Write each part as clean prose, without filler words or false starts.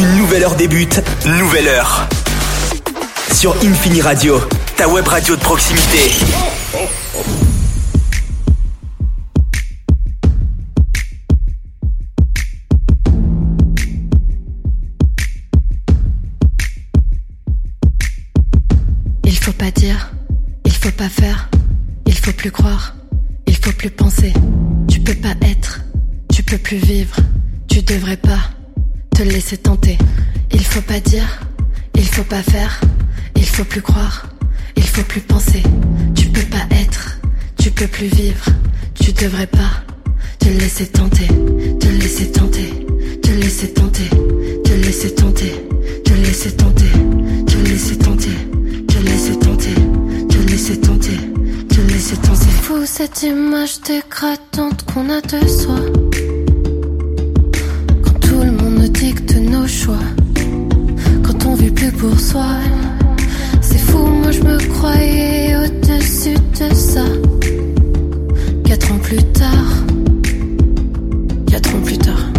Une nouvelle heure débute, nouvelle heure. Sur Infini Radio, ta web radio de proximité. Il faut pas dire, il faut pas faire, il faut plus croire, il faut plus penser. Tu peux pas être, tu peux plus vivre, tu devrais pas te laisser tenter. Il faut pas dire, il faut pas faire, il faut plus croire, il faut plus penser. Tu peux pas être, tu peux plus vivre, tu devrais pas te laisser tenter, te laisser tenter, te laisser tenter, te laisser tenter, te laisser tenter, te laisser tenter, te laisser tenter, te laisser tenter, te laisser tenter. C'est fou cette image dégradante qu'on a de soi. Quand tout le monde nous dicte nos choix, quand on vit plus pour soi. C'est fou, moi je me croyais au-dessus de ça. 4 ans plus tard, 4 ans plus tard,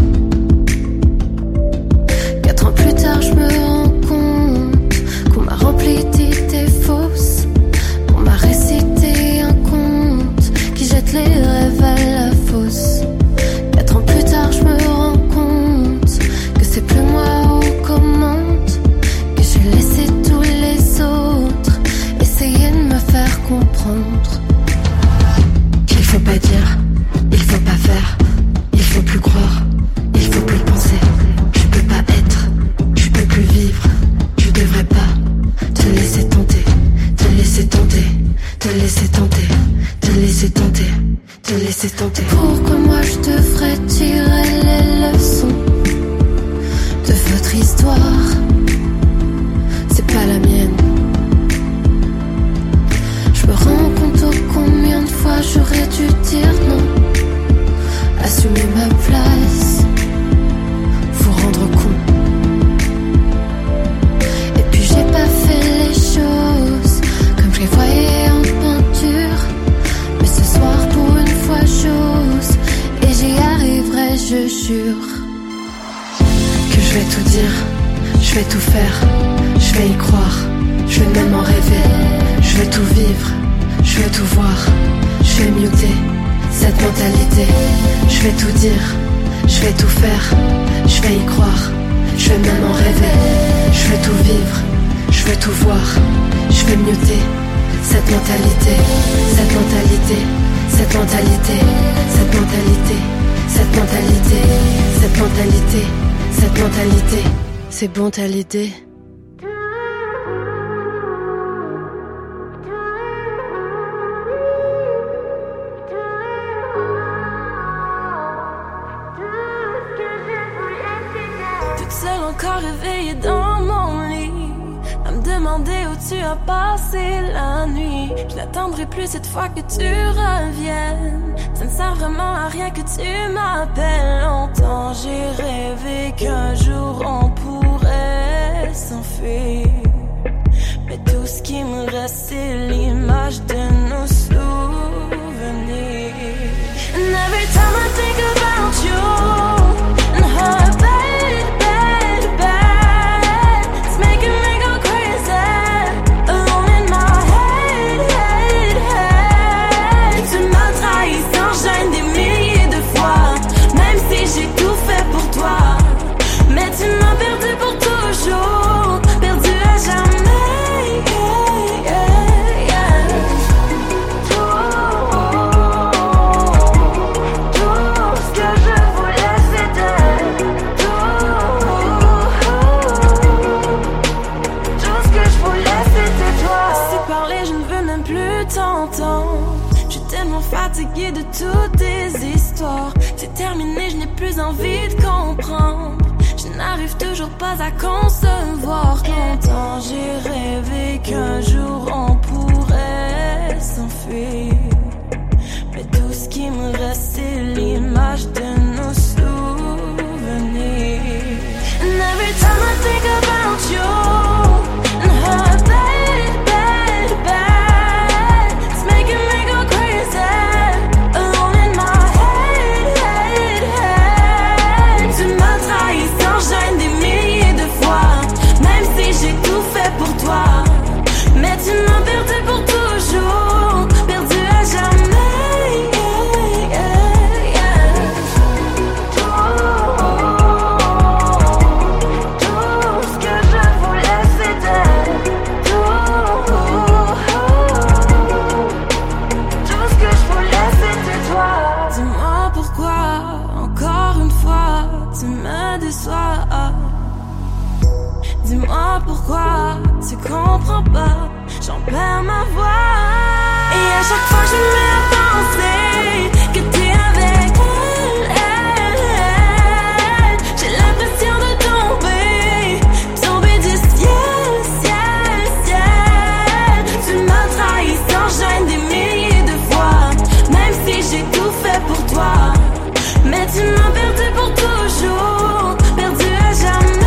4 ans plus tard, je me rends compte qu'on m'a rempli d'idées fausses, qu'on m'a récité un conte qui jette les rêves à la fosse. 4 ans plus tard, je me rends compte que c'est plus moi aux commandes, que j'ai laissé tous les autres essayer de me faire comprendre qu'il faut pas dire, il faut pas faire, il faut plus croire, il faut plus penser. Tu peux pas être, tu peux plus vivre, tu devrais pas te laisser tenter, te laisser tenter, te laisser tenter, te laisser tenter, te laisser tenter. Pourquoi moi je devrais tirer les leçons de votre histoire? C'est pas la mienne. Je me rends compte au combien de fois j'aurais dû dire non, assumer ma place, vous rendre compte. Et puis j'ai pas fait les choses comme je les voyais en peinture, mais ce soir pour une fois j'ose, et j'y arriverai, je jure. Que je vais tout dire, je vais tout faire, je vais y croire, je vais même en rêver, je vais tout vivre, je vais tout voir, je vais muter cette mentalité. Je vais tout dire, je vais tout faire, je vais y croire, je vais même en rêver, je vais tout vivre, je vais tout voir, je vais muter cette mentalité, cette mentalité, cette mentalité, cette mentalité, cette mentalité, cette mentalité, cette mentalité. C'est bon t'as l'idée? Encore réveillée dans mon lit, à me demander où tu as passé la nuit. Je n'attendrai plus cette fois que tu reviennes. Ça ne sert vraiment à rien que tu m'appelles. Longtemps j'ai rêvé qu'un jour on pourrait s'enfuir, mais tout ce qui me reste c'est l'image de nos souvenirs. And every time I think about you and her fatiguée de toutes tes histoires. C'est terminé, je n'ai plus envie de comprendre. Je n'arrive toujours pas à concevoir. Longtemps j'ai rêvé qu'un jour on pourrait s'enfuir, mais tout ce qui me reste c'est l'image de nos souvenirs. And every time I think about you and her des milliers de Dis-moi pourquoi tu comprends pas, j'en perds ma voix. Et à chaque fois je me mets à penser que t'es avec elle. J'ai l'impression de tomber du ciel, ciel, ciel. Tu m'as trahi sans gêne des milliers de fois, même si j'ai tout fait pour toi. Mais tu m'as perdu pour toujours, perdu à jamais.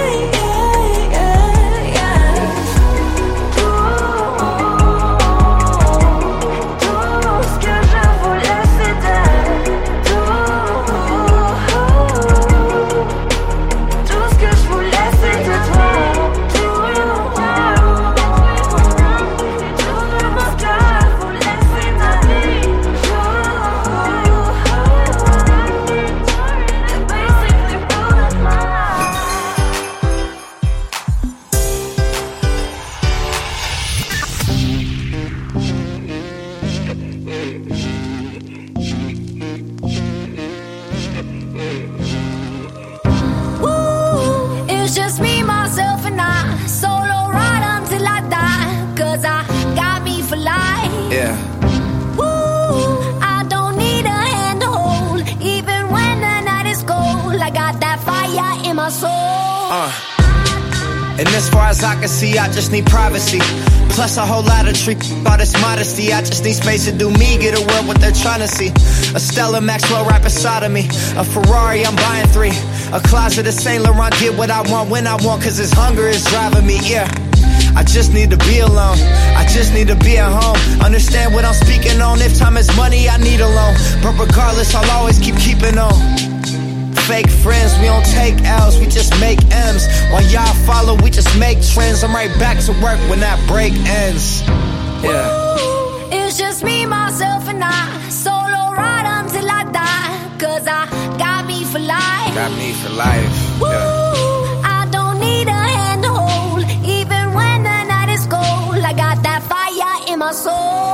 And as far as I can see, I just need privacy. Plus a whole lot of all this modesty. I just need space to do me, get a world what they're trying to see. A Stella Maxwell right beside of me. A Ferrari, I'm buying 3. A closet of Saint Laurent, get what I want when I want, cause this hunger is driving me, yeah. I just need to be alone, I just need to be at home. Understand what I'm speaking on, if time is money, I need a loan. But regardless, I'll always keeping on. Fake friends, we don't take L's, we just make M's. While y'all follow, we just make trends. I'm right back to work when that break ends. Yeah. It's just me, myself, and I. Solo ride until I die. Cause I got me for life. Got me for life. Yeah. I don't need a hand to hold. Even when the night is cold, I got that fire in my soul.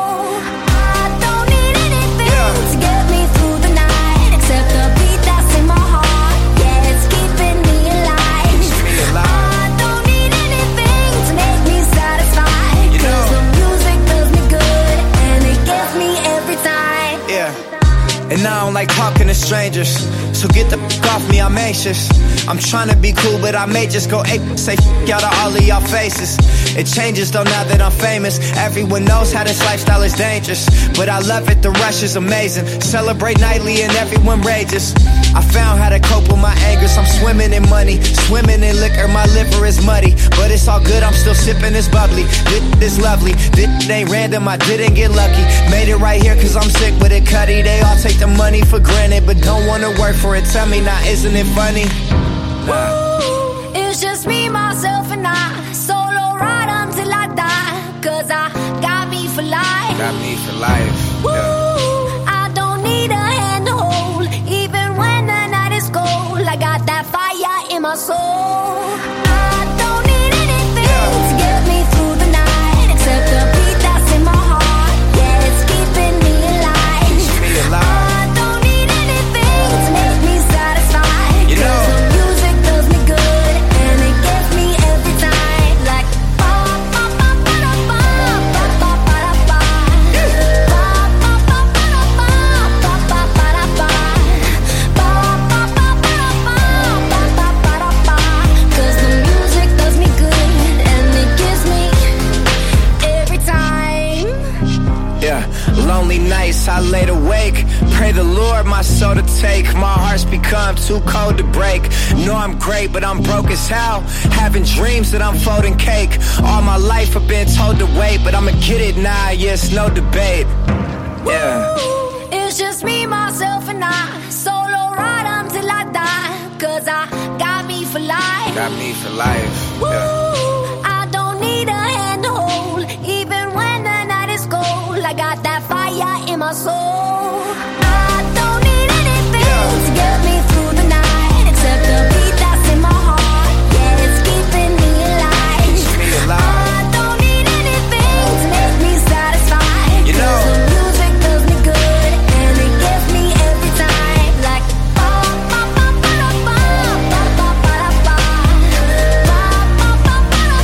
I don't need anything to get me through the night, except the beat that's in my heart. Yeah, it's keeping me alive. I don't need anything to make me satisfied, cause the music does me good and it gets me every time. Yeah. And I don't like talking to strangers, so get the f*** off me, I'm anxious. I'm trying to be cool, but I may just go ape, say f*** out of all of y'all faces. It changes though now that I'm famous. Everyone knows how this lifestyle is dangerous, but I love it, the rush is amazing. Celebrate nightly and everyone rages. I found how to cope with my angers. I'm swimming in money, swimming in liquor, my liver is muddy, but it's all good, I'm still sipping this bubbly. This is lovely, this ain't random, I didn't get lucky. Made it right here cause I'm sick with it, Cuddy. They all take the money for granted, but don't wanna work for it. Tell me now, isn't it funny? Ooh, it's just me, myself, and I. Solo ride until I die, cause I got me for life. Got me for life. Ooh, I don't need a hand to hold. Even when the night is cold, I got that fire in my soul. I don't need anything to get me through the night, except the beat that's in my heart. Yeah, it's keeping me alive. I don't need anything to make me satisfied, cause the music does me good and it gets me every time. Like ba ba ba ba da ba, ba ba ba da ba, ba ba ba ba da ba, ba ba ba da ba, ba ba ba ba da ba, ba ba ba da ba. Cause the music does me good and it gives me every time. Yeah, lonely nights I laid awake, pray the Lord my soul to take. My heart's become too cold to break. Know I'm great but I'm broke as hell, having dreams that I'm folding cake. All my life I've been told to wait, but I'ma get it now, yeah, it's no debate. Yeah. Ooh, it's just me, myself, and I. Solo ride until I die, cause I got me for life. Got me for life. Yeah. Ooh, I don't need a hand to hold. Even when the night is cold, I got that fire in my soul. I don't need anything to get me through the night, except the beat that's in my heart. Yeah, it's keeping me alive. I don't need anything to make me satisfied, cause the music does me good and it gets me every time. Like ba ba ba ba da ba, ba ba ba da ba, ba ba ba ba da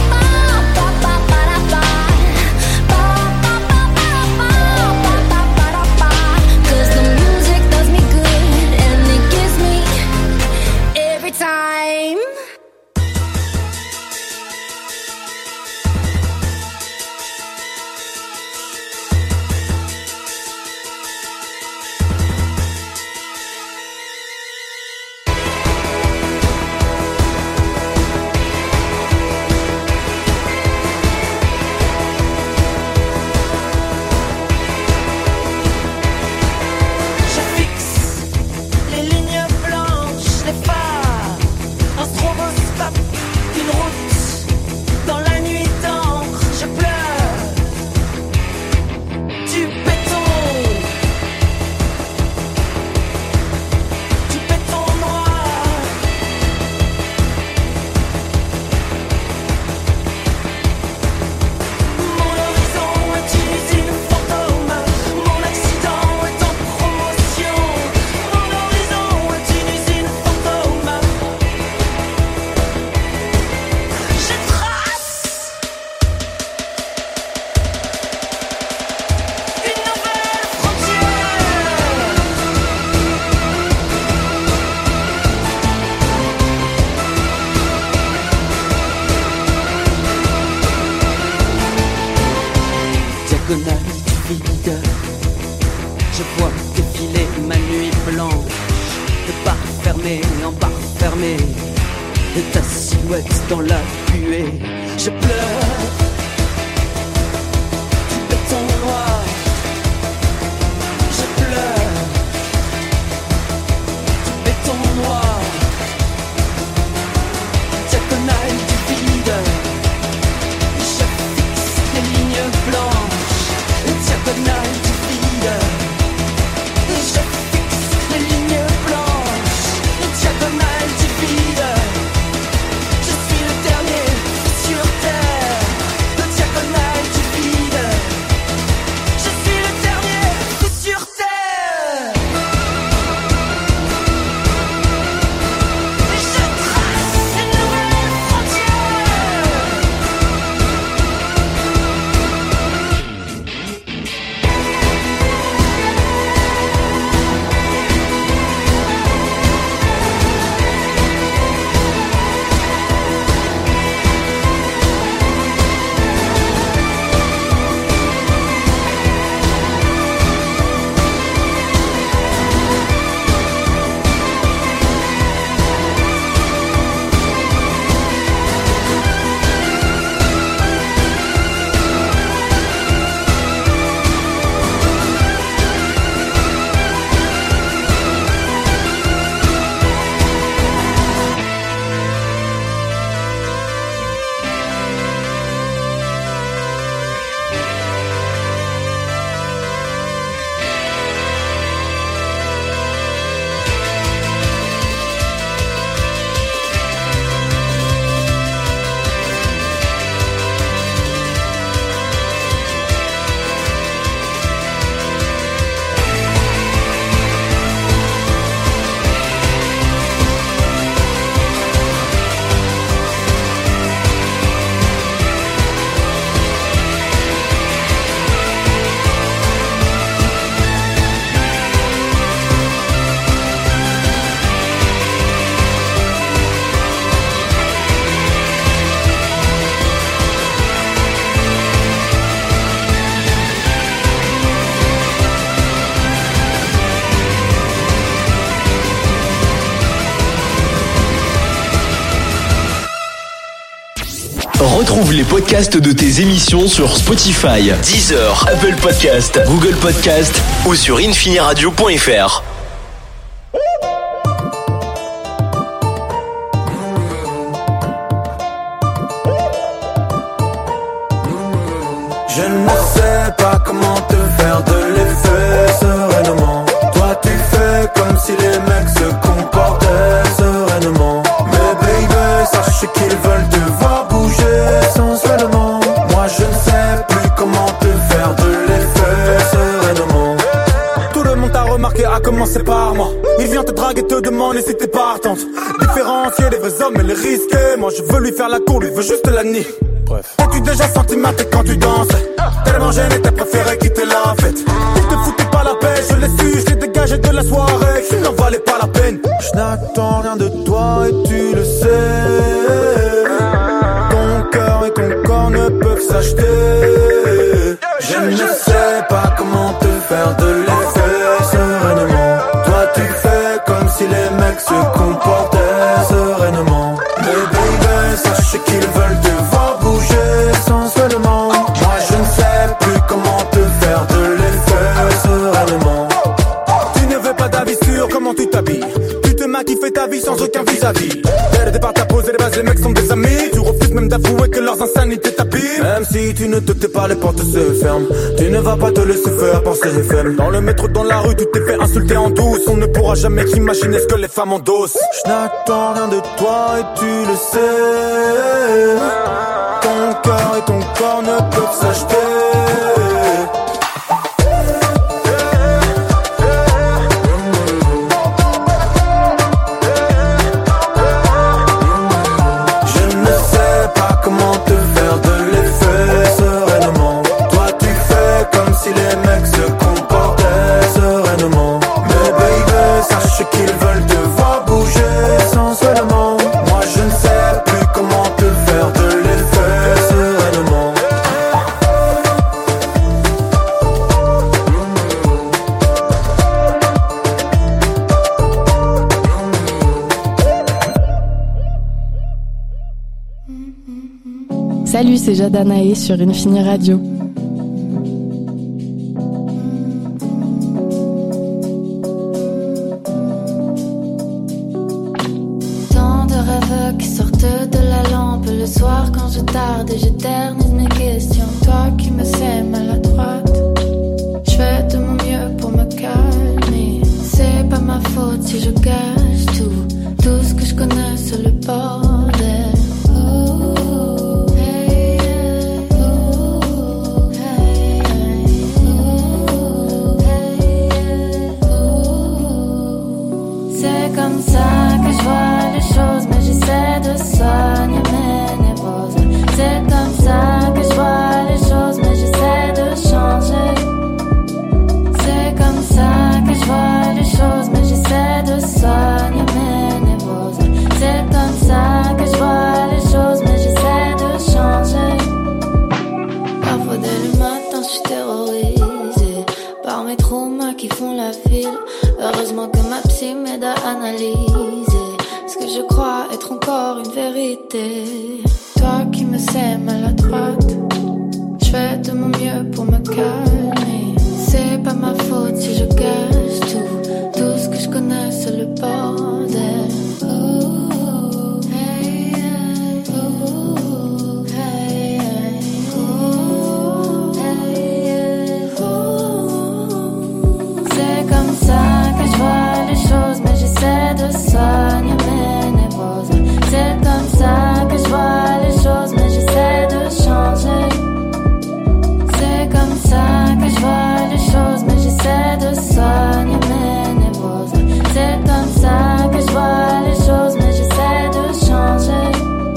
fermée et ta silhouette dans la buée. Je pleure du béton noir. Je pleure du béton noir. Diagonale du vide. Je fixe les lignes blanches. Diagonale du vide. Je fixe les lignes blanches. Diagonale du vide. Je suis le dernier sur terre. Diagonale du vide. Je suis le dernier sur terre. Et je trace une nouvelle frontière. Retrouve les podcasts de tes émissions sur Spotify, Deezer, Apple Podcast, Google Podcast ou sur infiniradio.fr. Je ne sais pas comment te faire de l'effet sereinement. Toi tu fais comme si les mecs se comportaient sereinement. Mais baby, sache qu'ils veulent te voir bouger sensuellement. Moi je ne sais plus comment te faire de l'effet sereinement. Tout le monde t'a remarqué, à commencer par moi. Il vient te draguer, te demander si t'es partante. Différencier les vrais hommes et les risquer. Moi je veux lui faire la cour, lui veut juste la nier. As-tu déjà senti ma tête quand tu danses? Tellement gêné, t'as préféré quitter la fête. Il te foutait pas la paix, je l'ai su, je l'ai dégagé de la soirée. Il n'en valait pas la peine. Je n'attends rien de toi et tu le sais. Ton cœur et ton corps ne peuvent s'acheter. Je ne sais pas comment te faire de l'effet sereinement. Toi tu fais comme si les mecs se comportaient sereinement. Mais baby, sache qu'ils veulent te voir bouger sensuellement. Moi je ne sais plus comment te faire de l'effet sereinement. Tu ne veux pas d'avis sur comment tu t'habilles. Tu te maquilles, fais ta vie sans aucun vis-à-vis. Dès le départ t'as posé les bases, les mecs sont des amis. Tu refuses même d'avouer que leurs insanités t'abîment. Même si tu ne te tais pas, les portes se ferment. Tu ne vas pas te laisser faire par ces FM. Dans le métro, dans la rue, tu t'es fait insulter en douce. On ne pourra jamais imaginer ce que les femmes endossent. Je n'attends rien de toi et tu le sais. Ton cœur et ton corps ne peuvent s'acheter. Je ne sais pas comment te faire de l'effet sereinement. Toi tu fais comme si les mecs se comportaient sereinement. Mais baby, sache qu'ils veulent te voir bouger sensuellement. Moi je ne sais plus comment te faire de l'effet sereinement. Salut, c'est Jada Naé sur Infini Radio. Tant de rêves qui sortent de la lampe le soir quand je tarde et j'éternise mes questions. Toi qui me sais maladroite, je fais de mon mieux pour me calmer. C'est pas ma faute si je gâche tout ce que je connais sur le bordel. C'est comme ça que je vois les choses, mais j'essaie de soigner mes névroses. C'est comme ça que je vois les choses, mais j'essaie de changer. C'est comme ça que je vois les choses, mais j'essaie de soigner mes névroses. C'est comme ça que je vois les choses, mais j'essaie de changer. Parfois dès le matin je suis terrorisée par mes traumas qui font la file. Heureusement que ma psy m'aide à analyser ce que je crois être encore une vérité. Toi qui me sais maladroite, je fais de mon mieux pour me calmer. C'est pas ma faute si je gâche tout ce que je connais sur le bordel. C'est comme ça que je vois les choses, mais j'essaie de soigner mes névroses. C'est comme ça que je vois les choses, mais j'essaie de changer. C'est comme ça que je vois les choses, mais j'essaie de soigner mes névroses. C'est comme ça que je vois les choses, mais j'essaie de changer.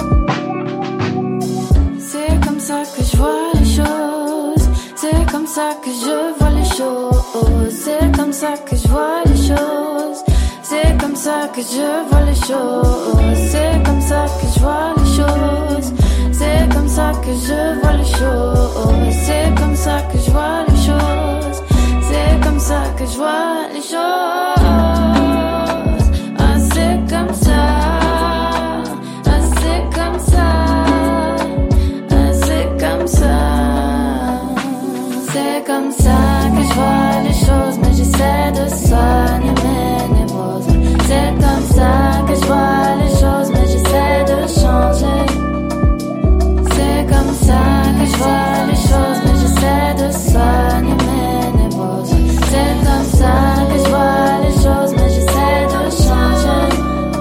C'est comme ça que je vois les choses. C'est comme ça que je vois les choses. C'est comme ça que je vois les choses. C'est comme ça que je vois les choses. C'est comme ça que je vois les choses. C'est comme ça que je vois les choses. C'est comme ça que je vois les choses. C'est comme ça que je vois les choses. Ah, c'est comme ça. Ah, c'est comme ça. Ah, c'est comme ça. C'est comme ça que je vois les choses, mais j'essaie de soigner mes névroses. C'est comme ça que je vois les choses, mais j'essaie de changer. C'est comme ça que je vois les choses, mais j'essaie de soigner mes névroses. C'est comme ça que je vois les choses, mais j'essaie de changer.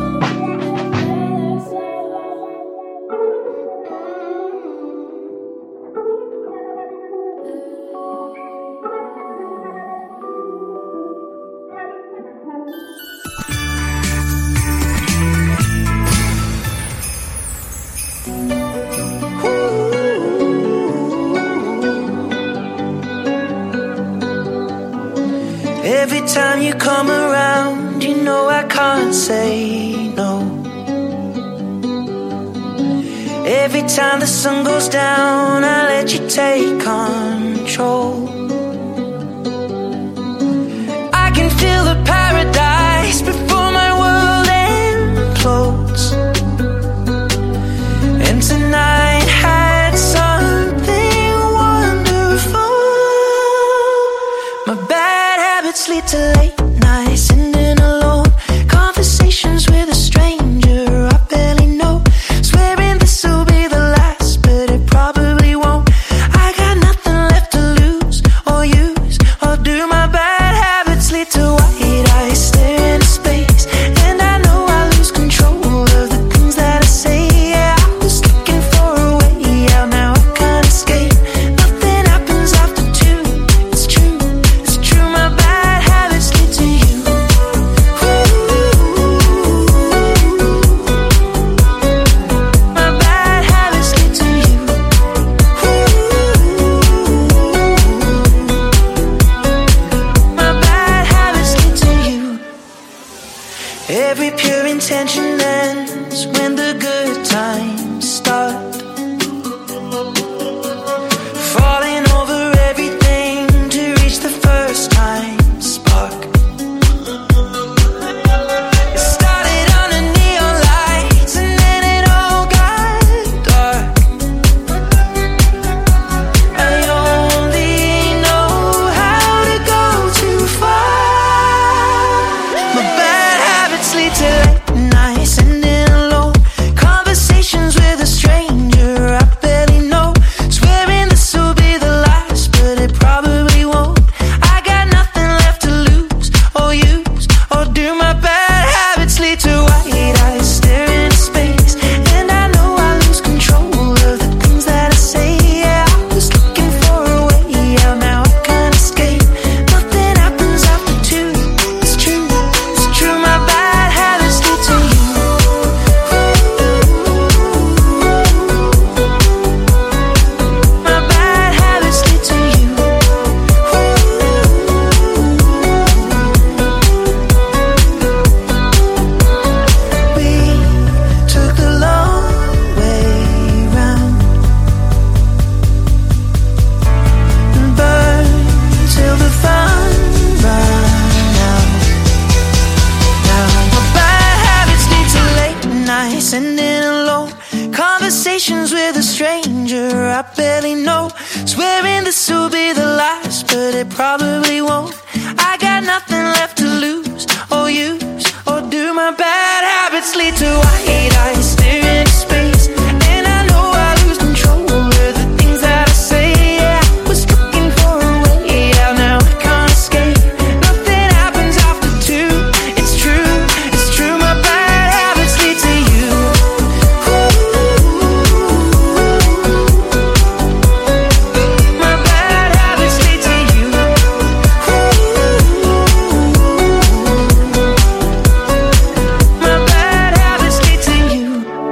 Every time you come around, you know I can't say no. Every time the sun goes down, I let you take control. I can feel the paradise before my world implodes. And tonight had something wonderful. My bad habits lead to late nights, sitting alone, conversations with a stranger I barely know, swearing this'll be the last, but it probably won't. I got nothing left to lose or use, or do my bad habits lead to white eyes staring into space? stranger I barely know, swearing this will be the last, but it probably won't. I got nothing left to lose or use, or do my bad habits lead to white eyes staring into space? And I know I lose control over the things that I say. Yeah, I was looking for a way out, now I can't escape. Nothing happens after two, it's true, my bad habits lead to you. My bad habits lead to you. My bad habits lead to you.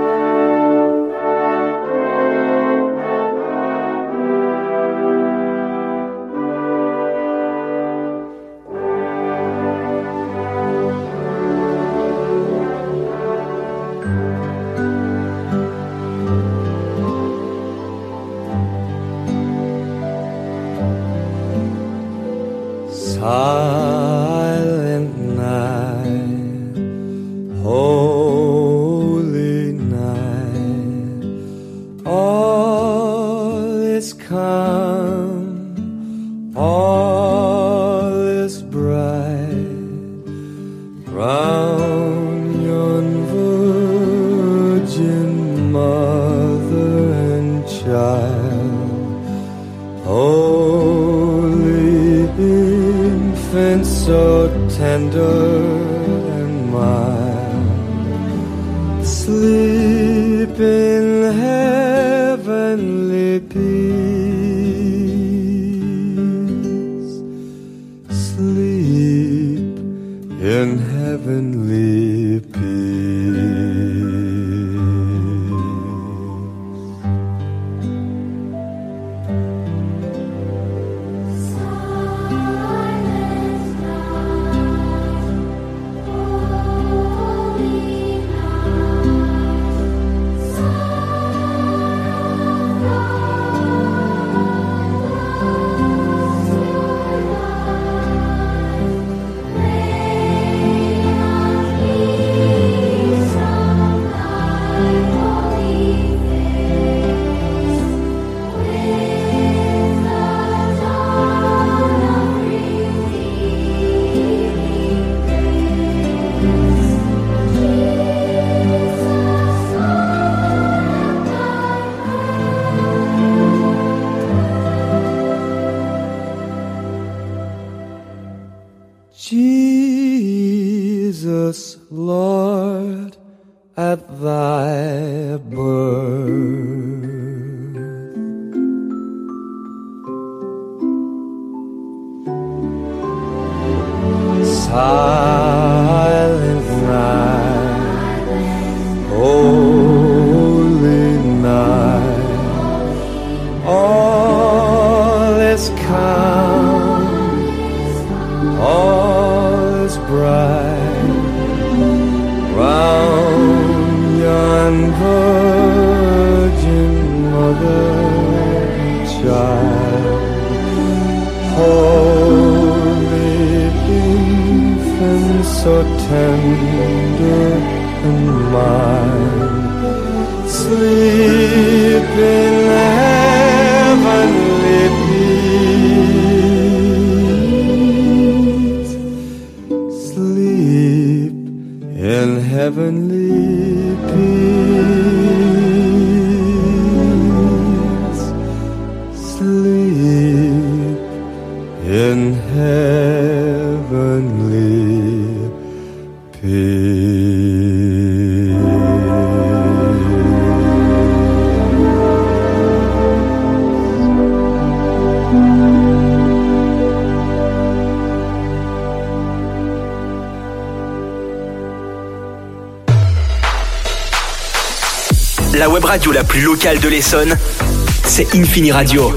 Silent night, holy night, all is calm, all is bright, round yon virgin mother and child, holy infant so tender and mild, sleep in heavenly peace, sleep in heavenly peace. Jesus, Lord, at thy birth, silent night, holy night, all is calm, all is bright, round yon virgin mother and child, holy infant so tender and mild, sleep in heavenly peace, sleep in heavenly peace, sleep in heavenly peace. La web radio la plus locale de l'Essonne, c'est Infini Radio.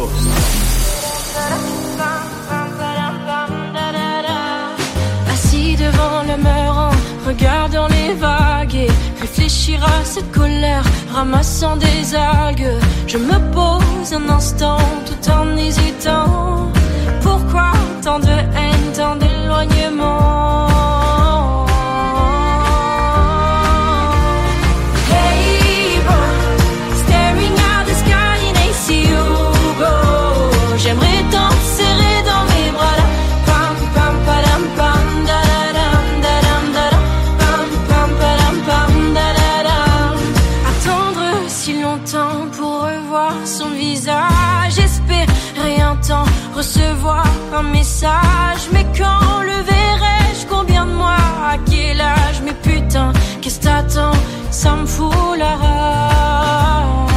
Assis devant le mur en regardant les vagues et réfléchir à cette colère, ramassant des algues. Je me pose un instant tout en hésitant. Pourquoi tant de haine, tant d'éloignement? Hey, boy, staring at the sky. son visage, espérer un temps, recevoir un message. Mais quand le verrai-je, combien de mois, à quel âge? Mais putain, qu'est-ce t'attends, ça me fout la rage.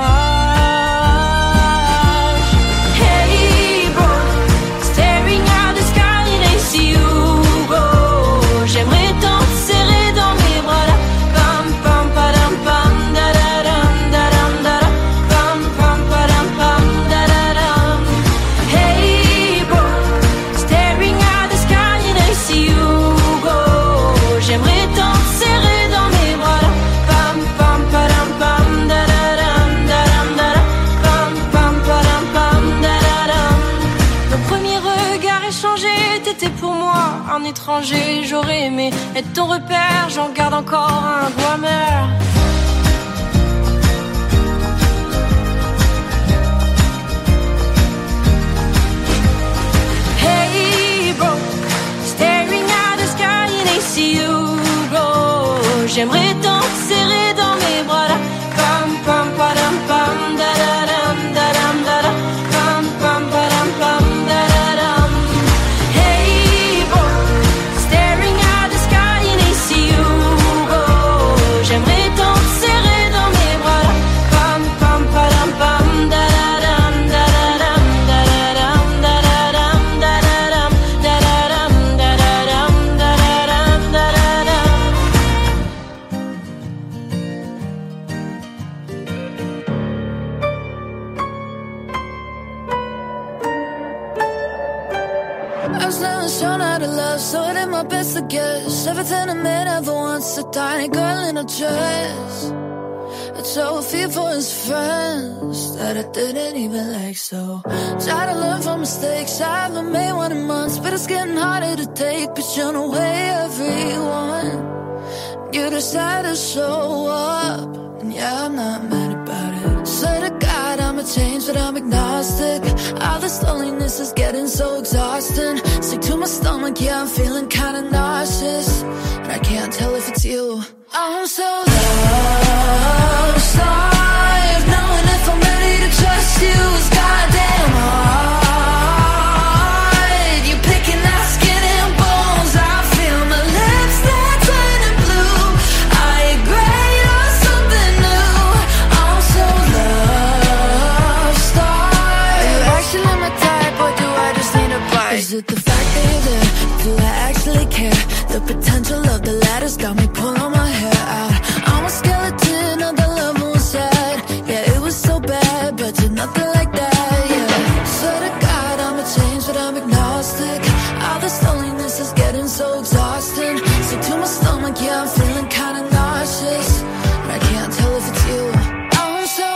Hey bro, staring at the sky and I see you go. J'aimerais tant te serrer dans mes bras là. Pam pam padam pam da da dam da dam da da. Pam pam padam pam da da dam. Hey bro, staring at the sky and I see you go. J'aimerais tant te serrer dans mes bras là. Pam pam padam pam da da dam da dam da da. Pam pam padam pam da da dam. Nos premiers regards échangés, t'étais pour moi un étranger. J'aurais aimé être ton repère, j'en garde encore un goût amer. Hey bro, staring at the sky and I see you go. J'aimerais tant te serrer dans mes bras là. Pam pam padam pam da da dam da dam da da. Pam pam padam pam da da dam. Hey bro, staring at the sky and I see you go. J'aimerais tant te serrer dans mes bras là. Pam pam padam pam da da dam da da dam da da dam da da dam da da dam da da dam da da dam da da dam da da dam. I was never shown how to love, so I did my best to guess. Everything a man ever wants, a tiny girl in a dress. I'd show a fear for his friends that I didn't even like, so try to learn from mistakes. I haven't made one in months, but it's getting harder to take. But you know, way everyone, you decide to show up, and yeah, I'm not mad about it. Swear to God, I'ma change, but I'm agnostic. All this loneliness is getting so exhausting. Sick to my stomach, yeah, I'm feeling kinda nauseous, and I can't tell if it's you. I'm so lost, I've knowing if I'm ready to trust you is goddamn hard. You're picking out skin and bones, I feel my lips, they're turning blue. Are you great or something new? I'm so lost, are you actually my type, or do I just need a bite? Is it the fact that you're there? Do I actually care? The potential of the latter's got me pulling my hair out. I'm a skeleton of the love inside. Yeah, it was so bad, but you're nothing like that, yeah. Swear to God, I'ma change, but I'm agnostic. All this loneliness is getting so exhausting. Sick to my stomach, yeah, I'm feeling kinda nauseous, and I can't tell if it's you. I'm so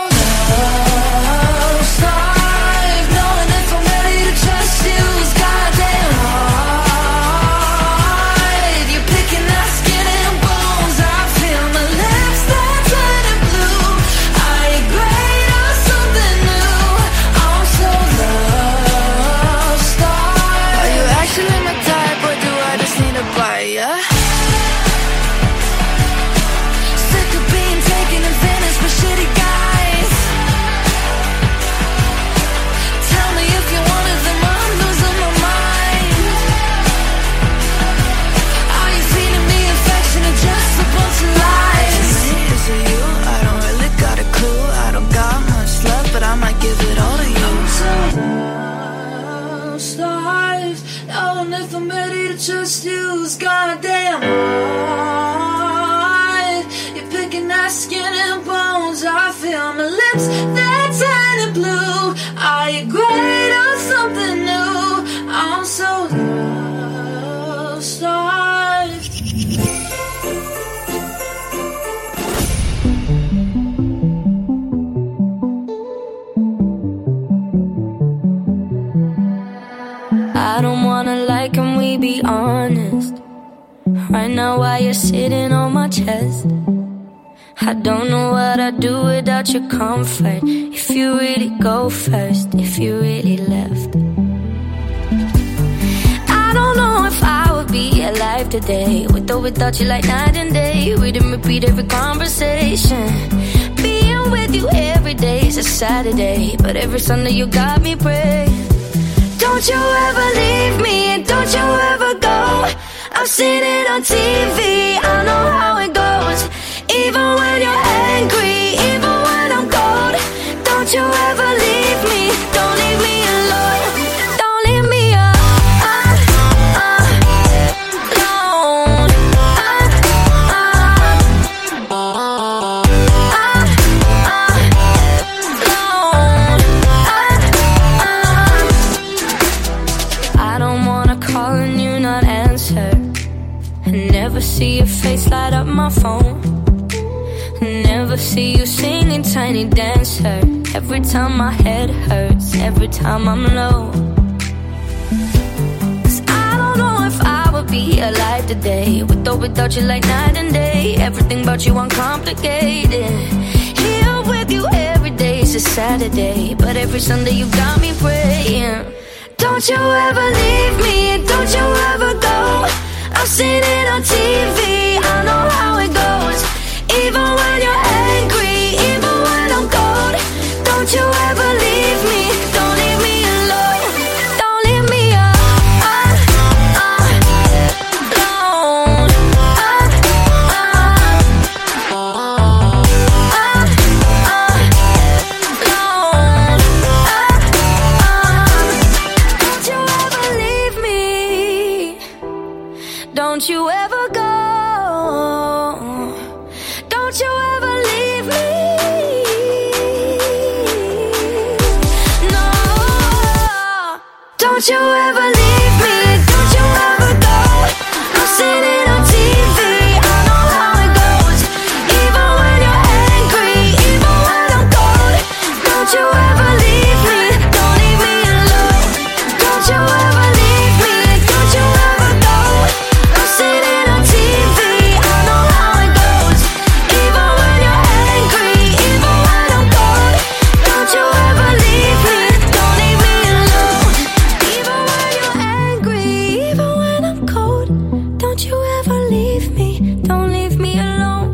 lost, I've knowing if I'm ready to trust you is goddamn hard. You're picking out skin and bones, I feel my lips, they're turning blue. Are you great or something new? I'm so lost, are you actually my type, or do I just need a bite, yeah? Sick of being taken advantage by shitty guys. Tell me if you're one of them, I'm losing my mind. Are you feeding me affection or just a bunch of lies? Is it you? I don't really got a clue. I don't got much left, but I might give it all to you. I'm so lost, I've knowing if I'm ready to trust you is goddamn hard. You're picking at skin and bones, I feel my lips, they're turning blue. Are you great or something new? I'm so lost, I've I don't wanna lie, can we be honest? Right now while you're sitting on my chest, I don't know what I'd do without your comfort. If you really go first, if you really left, I don't know if I would be alive today, with or without you, like night and day. We didn't repeat every conversation. Being with with you every day's a Saturday, but every Sunday you got me praying. Don't you ever leave me, and don't you ever go. I've seen it on TV, I know how it goes. Even when you're angry, even when I'm cold. Don't you ever leave me, don't leave me alone. Don't leave me alone. I don't wanna call and you not answer. Never see your face light up my phone. Never see you singing Tiny Dancer. Every time my head hurts, every time I'm low. 'Cause I don't know if I would be alive today, with or without you like night and day. Everything about you uncomplicated. Here with you every day's a Saturday, but every Sunday you got me praying. Don't you ever leave me, don't you ever go. I've seen it on TV, I know how it goes. Even when you're angry, even when I'm cold. Don't you ever leave me, don't leave me alone. Don't leave me alone. Don't you ever leave me. Don't you ever go. Don't you ever leave me. No. Don't you ever leave me. Don't you ever go. I've seen it on TV. I know how it goes. Even when you're angry, even when I'm cold. Don't you ever leave me. Don't leave me alone. Don't you ever leave me. Don't you ever go. I've seen it on TV. I know how it goes. Even when you're angry, even when I'm cold. Don't you ever leave me. Don't leave me alone. Even when you're angry, even when I'm cold. Don't you ever leave me. Don't leave me alone.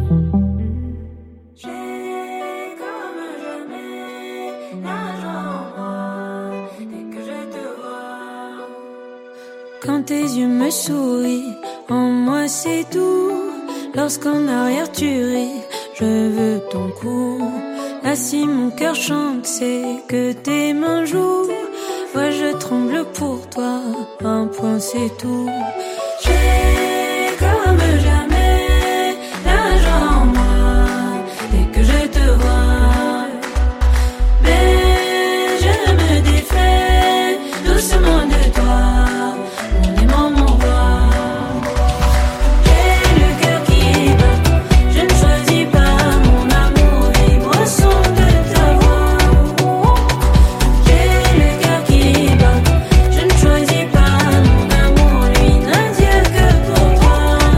J'ai comme jamais la joie en moi dès que je te vois. Quand tes yeux me sourient, en moi c'est tout. Lorsqu'en arrière tu ris, je veux ton cou. Là si mon cœur chante, c'est que tes mains jouent. Moi je tremble pour toi, un point c'est tout. J'ai comme jamais la joie en moi dès que je te vois. Mais je me défais doucement de toi. Mon aimant, mon roi. J'ai le cœur qui bat, je ne choisis pas mon amour, libre au son de ta voix. J'ai le cœur qui bat, je ne choisis pas mon amour, lui n'a Dieu que pour toi.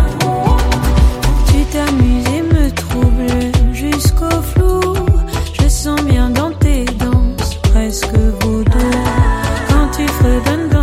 Tu t'amuses et me troubles jusqu'au flou. Je sens bien dans tes danses, presque vaudou. Quand tu fredonnes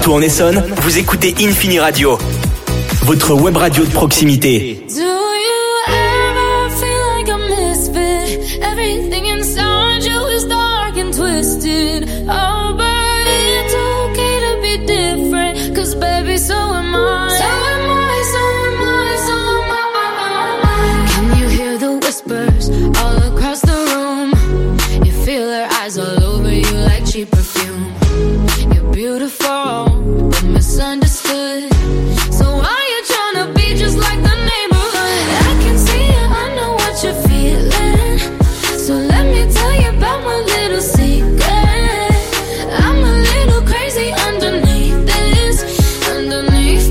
partout en Essonne, vous écoutez Infini Radio, votre web radio de proximité. Do you ever feel like a misfit? Everything inside you is dark and twisted. Oh, but it's okay to be different, 'cause baby, so am I. So am I, so am I, so am I. Can you hear the whispers all across the room? You feel her eyes all over you like cheap perfume. You're beautiful, but misunderstood. So why you tryna be just like the neighborhood? I can see it, I know what you're feeling. So let me tell you about my little secret. I'm a little crazy underneath this, underneath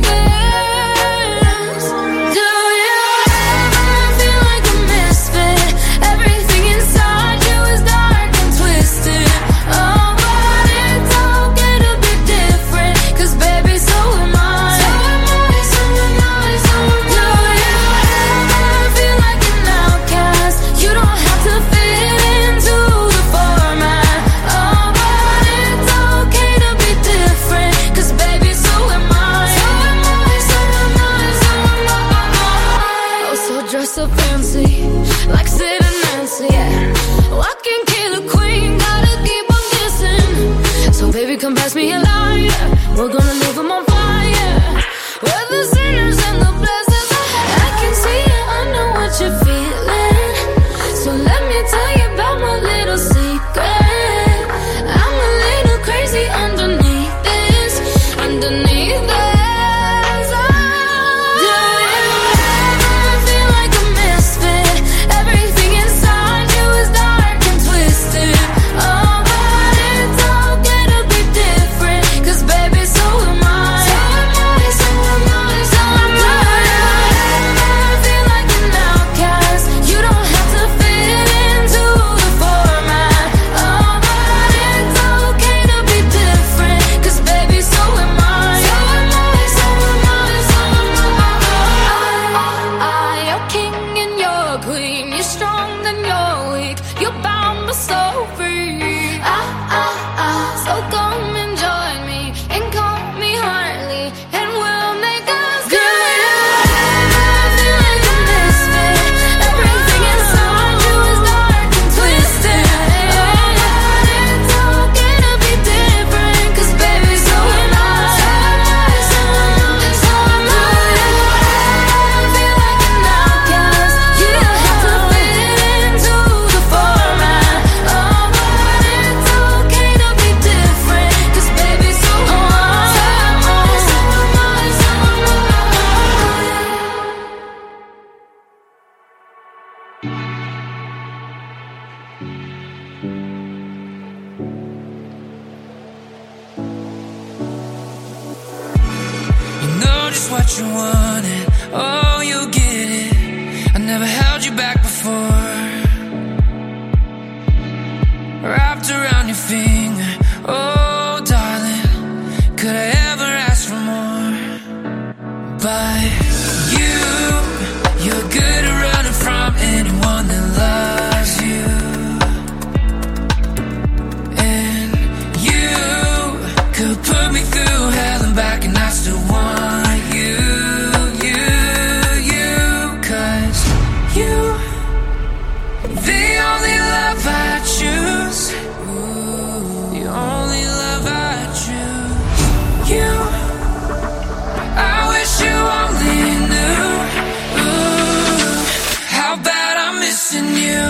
this. Do you ever feel like a misfit? Everything inside you is dark and twisted. Oh, but it's okay to be different, 'cause baby, so am I. So am I, so am I, so am I. Do you ever feel like an outcast? You don't have to fit into the format. Oh, but it's okay to be different, 'cause baby, so am I. So am I, so am I, so am I. Oh, so dress up fancy, like Sid and Nancy, yeah. Walking killer queen, gotta keep on kissing. So baby, come pass me a light. We're gonna leave them on fire. We're the sinners and the blessings. I can see it, I know what you're feeling. So let me tell you about my little secret. I'm a little crazy underneath this, underneath this. Do you ever feel like a misfit? Everything inside you is dark and twisted. Oh, but it's okay to be different, 'cause baby, so am I. So am I, so am I, so am I. Do you ever feel like an outcast? You don't have to fit into the format. Oh, but it's okay to be different, 'cause baby, so am I. So am I, so am I, so am I. You're king and you're queen. You're strong and you're weak. You're bound but so free. So come and join me and call me Harley, and we'll make us good. Do you ever feel like a misfit? Everything inside you is dark and twisted. Oh, but it's okay to be different, 'cause baby, so am I. So am I, so am I, so am I. Do you ever feel like an outcast? You don't have to fit into the format. Oh, but it's okay to be different, 'cause baby, so am I. So am I, so am I, so am I. You know just what you wanted, oh, you'll get it. I never held you back before. Wrapped around your finger, oh, darling, could I ever ask for more? But you're good at running from anyone that loves you. And you could put me through hell and back, and I still want you, 'cause you, the only love I choose. The only love I choose. You, I wish you only knew how bad I'm missing you.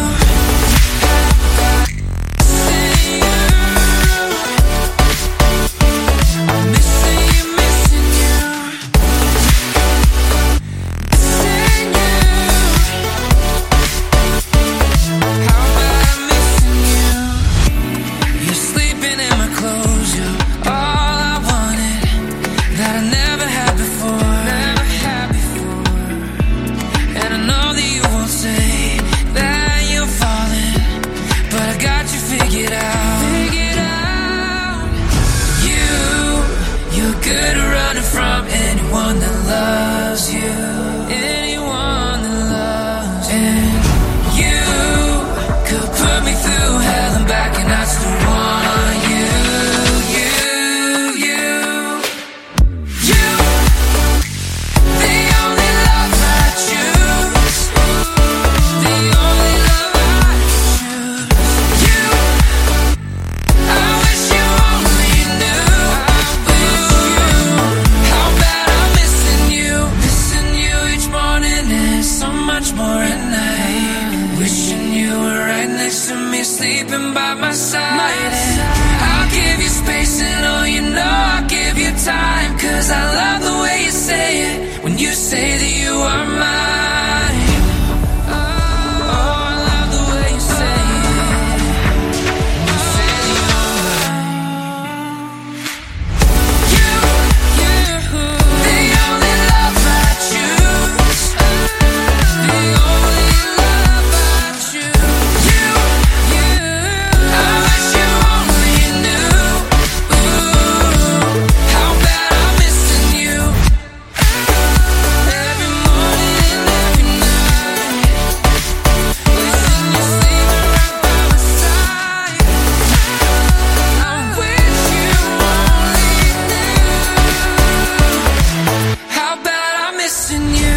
next to me, sleeping by my side. I'll give you space and oh, you know I'll give you time. Cause I love the way you say it when you say that you are mine. Oh, I love the way you say it when you say that you are mine. You, the only love I choose. The only love I choose. You, I wish you only knew how bad I'm missing you. Every morning and every night, wishing you sleeping right by my side. I wish you only knew how bad I'm missing you.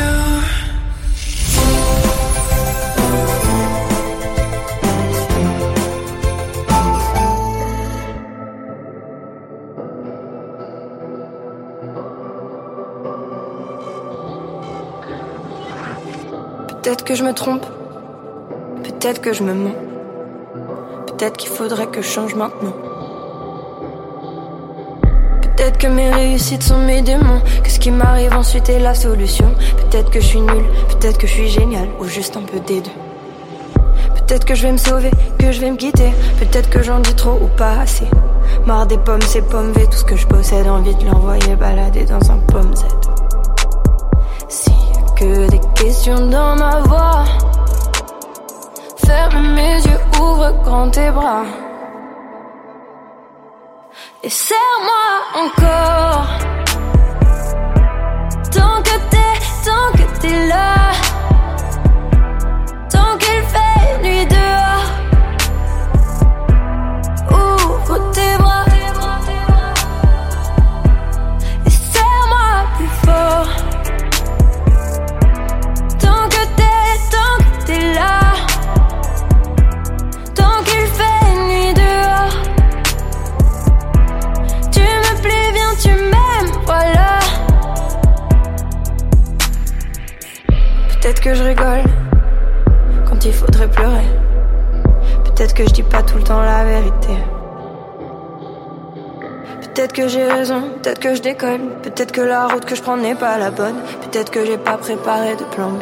Peut-être que je me trompe, peut-être que je me mens, peut-être qu'il faudrait que je change maintenant. Peut-être que mes réussites sont mes démons, que ce qui m'arrive ensuite est la solution. Peut-être que je suis nulle, peut-être que je suis génial, ou juste un peu des deux. Peut-être que je vais me sauver, que je vais me quitter, peut-être que j'en dis trop ou pas assez. Marre des pommes, ces pommes V, tout ce que je possède, envie de l'envoyer balader dans un pomme Z. S'il y a que des questions dans ma voix, ferme mes yeux, ouvre grand tes bras et serre-moi encore. Tant que t'es là, tant qu'il fait nuit dehors, ouvre tes bras et serre-moi plus fort. Tant que t'es là, tant qu'il fait nuit dehors, tu me plais bien, tu m'aimes, voilà. Peut-être que je rigole quand il faudrait pleurer. Peut-être que je dis pas tout le temps la vérité. Peut-être que j'ai raison, peut-être que je déconne. Peut-être que la route que je prends n'est pas la bonne. Peut-être que j'ai pas préparé de plan B.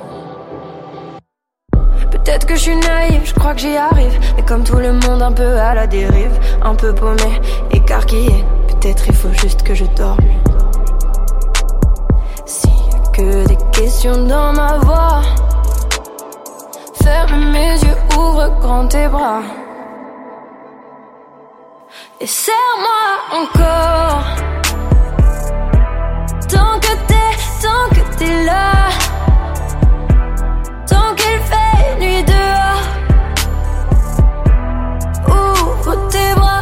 Peut-être que je suis naïve, je crois que j'y arrive. Mais comme tout le monde un peu à la dérive, un peu paumé, écarquillé. Peut-être il faut juste que je dorme. S'il y a que des questions dans ma voix, ferme mes yeux, ouvre grand tes bras et serre-moi encore. Tant que t'es là, tant qu'il fait nuit dehors, ouvre tes bras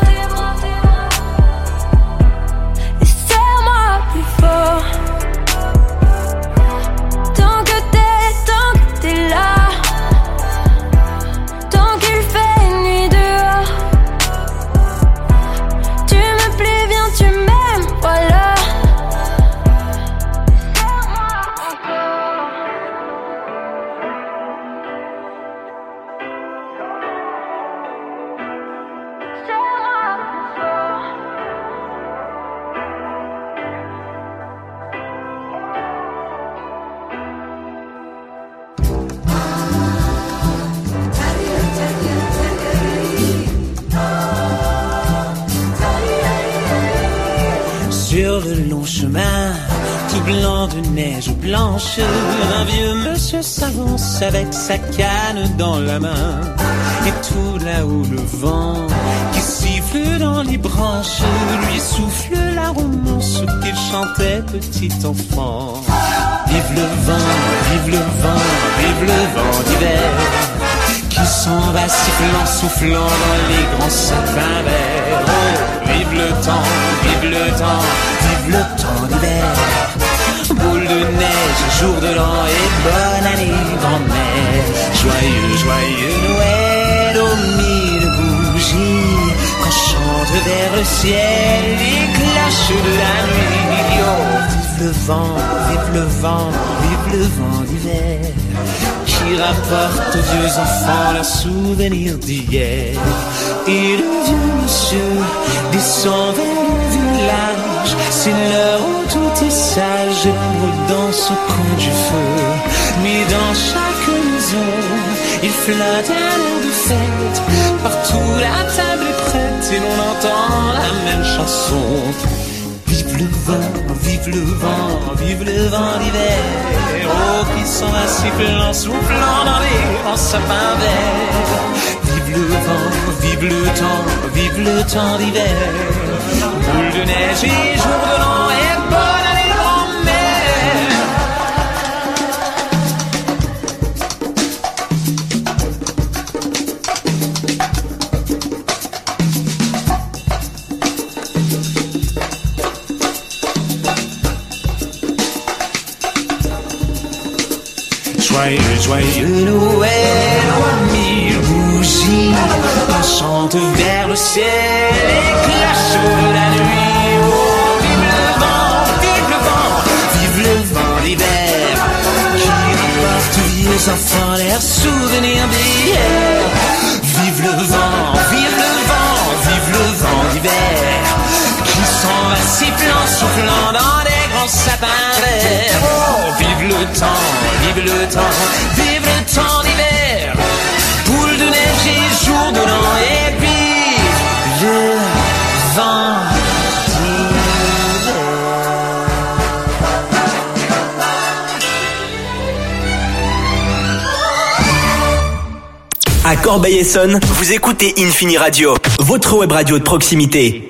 et serre-moi plus fort. Tant que t'es là, tant qu'il fait nuit dehors, tu me plais bien, tu m'aimes, voilà. Sur le long chemin, tout blanc de neige blanche, un vieux monsieur s'avance avec sa canne dans la main. Et tout là-haut le vent qui siffle dans les branches lui souffle la romance qu'il chantait petit enfant. Vive le vent, vive le vent, vive le vent d'hiver qui s'en va sifflant, soufflant dans les grands sapins verts. Oh, vive le temps, vive le temps, vive le temps d'hiver. Boule de neige, jour de l'an et bonne année grand-mère. Joyeux, joyeux Noël aux mille bougies quand chante vers le ciel les cloches de la nuit. Oh, vive le vent, vive le vent, vive le vent d'hiver qui qui rapportent aux vieux enfants leurs souvenirs d'hier. Et le vieux monsieur descend vers le village, c'est l'heure où tout est sage et l'ombre danse au coin du feu. Mais dans chaque maison, il flotte un air de fête, partout la table est prête et l'on entend la même chanson. Vive le vent, vive le vent, vive le vent d'hiver, oh qui s'en va sifflant, soufflant dans les grands sapins verts. Vive le vent, vive le temps d'hiver, boule de neige et jour de l'an et bonne année grand-mère. Joyeux Noël, aux mille bougies, on chante vers le ciel et clash de la nuit. Oh, vive le vent, vive le vent d'hiver, qui rapporte aux vieux enfants leurs souvenirs d'hier. Vive le vent, vive le vent, vive le vent d'hiver, qui s'en va sifflant, soufflant dans des grands sapins verts. Oh, vive le temps, vive le temps, vive le temps d'hiver, boule de neige et jour de l'an et vive le vent d'hiver. À Corbeil-Essonnes, vous écoutez Infini Radio, votre web radio de proximité.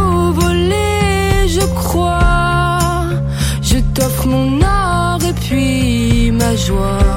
Mon or et puis joie.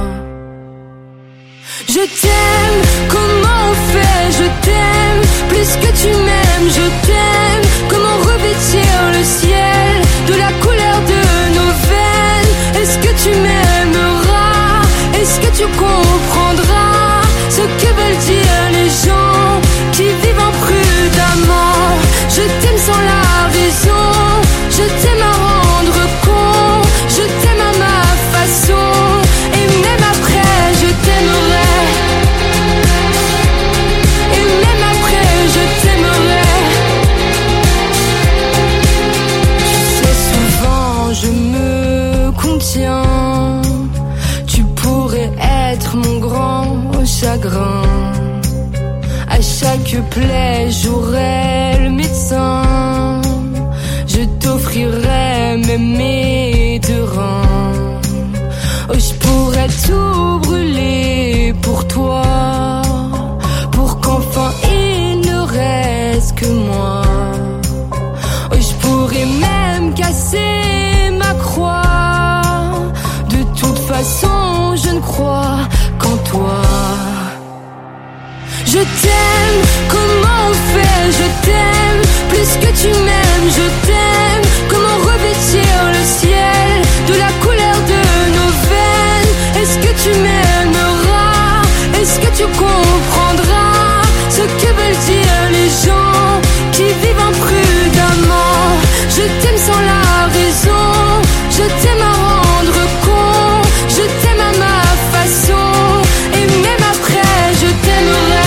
Je t'aime, comment on fait? Je t'aime, plus que tu m'aimes, je t'aime. Comment revêtir le ciel de la couleur de nos veines? Est-ce que tu m'aimeras? Est-ce que tu comprendras ce que veulent dire les gens qui vivent imprudemment? Je t'aime sans la raison, je t'aime à rendre compte, je t'aime à ma façon, et même après je t'aimerai, et même après je t'aimerai. Tu sais, souvent je me contiens, tu pourrais être mon grand chagrin. À chaque plaie j'aurai le médecin, je t'offrirai même mes deux reins. Oh, je pourrais tout brûler pour toi, pour qu'enfin il ne reste que moi. Oh, je pourrais même casser ma croix, de toute façon je ne crois qu'en toi. Je t'aime, comment on fait? Je t'aime, plus que tu m'aimes, je t'aime. Comment revêtir le ciel de la couleur de nos veines? Est-ce que tu m'aimeras? Est-ce que tu comprendras ce que veulent dire les gens qui vivent imprudemment? Je t'aime sans la raison, je t'aime à rendre compte, je t'aime à ma façon, et même après je t'aimerai.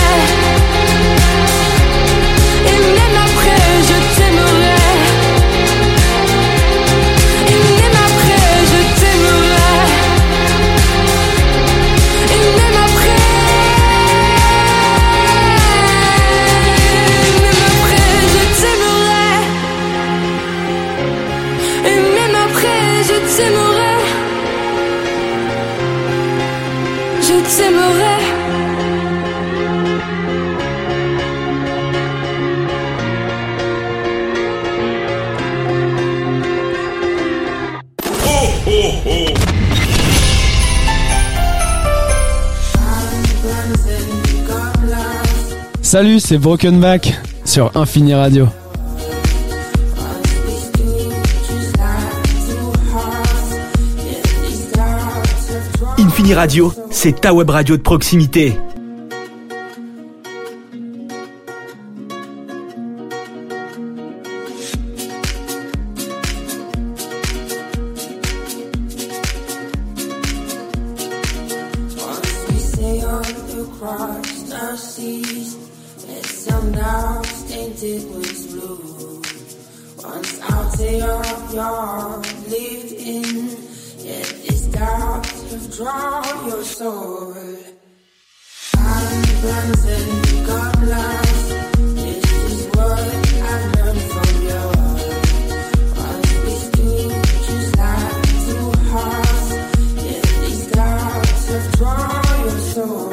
Je t'aimerai. Salut, c'est Broken Back sur Infini Radio. Infini Radio, c'est ta web radio de proximité. Draw your soul. I'm Brandon, God loves. This is what I learned from you. What we do, just like two hearts. Yet these doubts have drawn your soul.